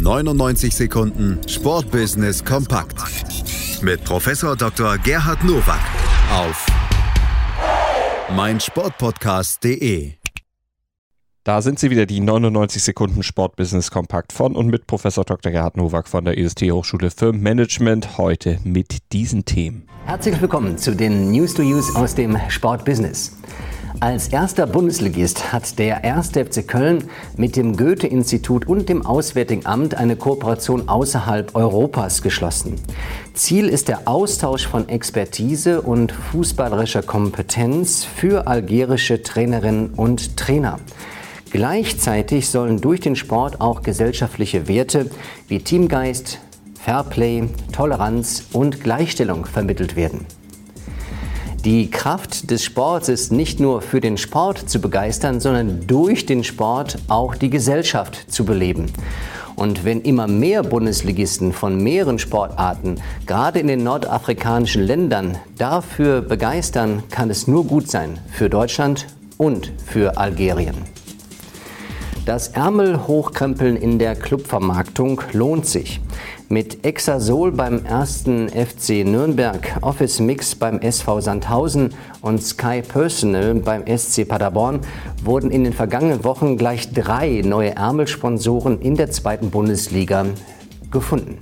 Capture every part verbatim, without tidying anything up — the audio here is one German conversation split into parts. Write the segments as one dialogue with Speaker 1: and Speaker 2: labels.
Speaker 1: neunundneunzig Sekunden Sportbusiness kompakt mit Professor Doktor Gerhard Nowak auf meinsportpodcast punkt de.
Speaker 2: Da sind sie wieder, die neunundneunzig Sekunden Sportbusiness kompakt von und mit Professor Doktor Gerhard Nowak von der E S T Hochschule für Management. Heute mit diesen Themen.
Speaker 3: Herzlich willkommen zu den News to Use aus dem Sportbusiness. Als erster Bundesligist hat der erste F C Köln mit dem Goethe-Institut und dem Auswärtigen Amt eine Kooperation außerhalb Europas geschlossen. Ziel ist der Austausch von Expertise und fußballerischer Kompetenz für algerische Trainerinnen und Trainer. Gleichzeitig sollen durch den Sport auch gesellschaftliche Werte wie Teamgeist, Fairplay, Toleranz und Gleichstellung vermittelt werden. Die Kraft des Sports ist nicht nur für den Sport zu begeistern, sondern durch den Sport auch die Gesellschaft zu beleben. Und wenn immer mehr Bundesligisten von mehreren Sportarten, gerade in den nordafrikanischen Ländern, dafür begeistern, kann es nur gut sein für Deutschland und für Algerien. Das Ärmel-Hochkrempeln in der Clubvermarktung lohnt sich. Mit Exasol beim ersten F C Nürnberg, Office Mix beim S V Sandhausen und Sky Personal beim S C Paderborn wurden in den vergangenen Wochen gleich drei neue Ärmelsponsoren in der zweiten Bundesliga gefunden.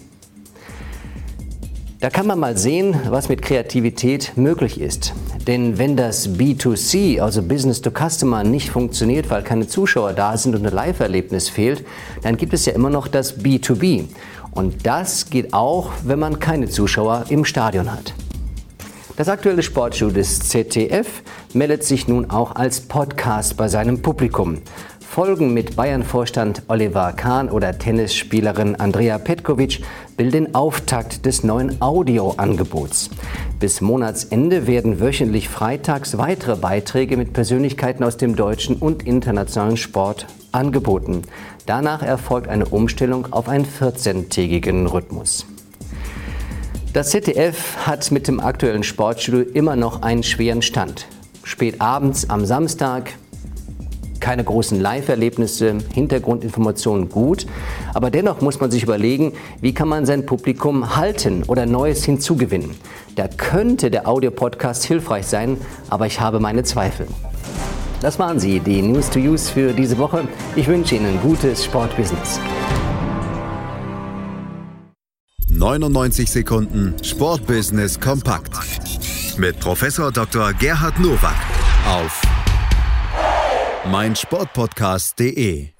Speaker 3: Da kann man mal sehen, was mit Kreativität möglich ist. Denn wenn das B zwei C, also Business to Customer, nicht funktioniert, weil keine Zuschauer da sind und ein Live-Erlebnis fehlt, dann gibt es ja immer noch das B zwei B. Und das geht auch, wenn man keine Zuschauer im Stadion hat. Das aktuelle Sportshow des Z D F meldet sich nun auch als Podcast bei seinem Publikum. Folgen mit Bayern-Vorstand Oliver Kahn oder Tennisspielerin Andrea Petkovic bilden den Auftakt des neuen Audioangebots. Bis Monatsende werden wöchentlich freitags weitere Beiträge mit Persönlichkeiten aus dem deutschen und internationalen Sport angeboten. Danach erfolgt eine Umstellung auf einen vierzehntägigen Rhythmus. Das Z D F hat mit dem aktuellen Sportstudio immer noch einen schweren Stand. Spät abends am Samstag, keine großen Live-Erlebnisse, Hintergrundinformationen gut, aber dennoch muss man sich überlegen, wie kann man sein Publikum halten oder Neues hinzugewinnen. Da könnte der Audio-Podcast hilfreich sein, aber ich habe meine Zweifel. Das waren sie, die News to Use für diese Woche. Ich wünsche Ihnen gutes Sportbusiness.
Speaker 1: neunundneunzig Sekunden Sportbusiness kompakt mit Professor Doktor Gerhard Nowak auf meinsportpodcast punkt de.